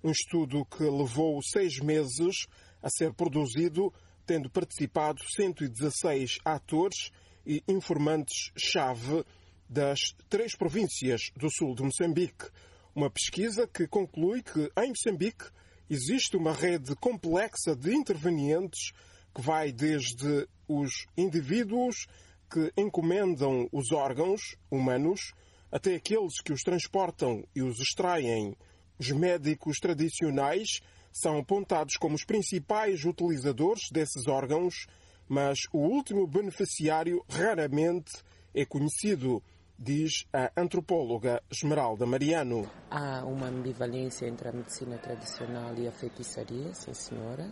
Um estudo que levou 6 meses a ser produzido, tendo participado 116 atores e informantes-chave das 3 províncias do sul de Moçambique. Uma pesquisa que conclui que em Moçambique existe uma rede complexa de intervenientes que vai desde os indivíduos que encomendam os órgãos humanos até aqueles que os transportam e os extraem. Os médicos tradicionais são apontados como os principais utilizadores desses órgãos, mas o último beneficiário raramente é conhecido, diz a antropóloga Esmeralda Mariano. Há uma ambivalência entre a medicina tradicional e a feitiçaria, sim senhora.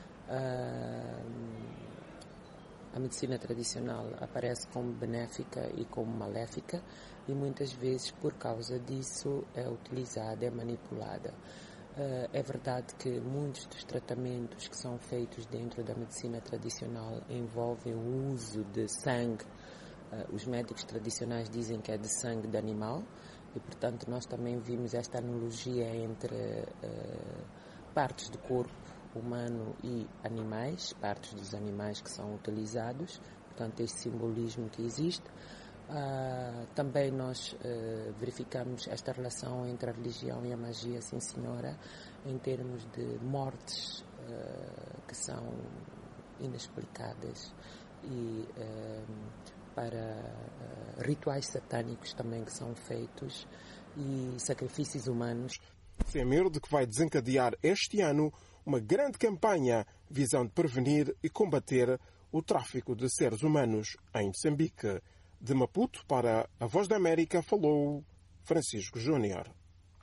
A medicina tradicional aparece como benéfica e como maléfica e muitas vezes por causa disso é utilizada, é manipulada. É verdade que muitos dos tratamentos que são feitos dentro da medicina tradicional envolvem o uso de sangue. Os médicos tradicionais dizem que é de sangue de animal e, portanto, nós também vimos esta analogia entre partes do corpo humano e animais, partes dos animais que são utilizados, portanto, este simbolismo que existe. Também nós verificamos esta relação entre a religião e a magia, sim senhora, em termos de mortes que são inexplicadas e para rituais satânicos também que são feitos e sacrifícios humanos. Semerde que vai desencadear este ano uma grande campanha visando prevenir e combater o tráfico de seres humanos em Moçambique. De Maputo para a Voz da América falou Francisco Júnior.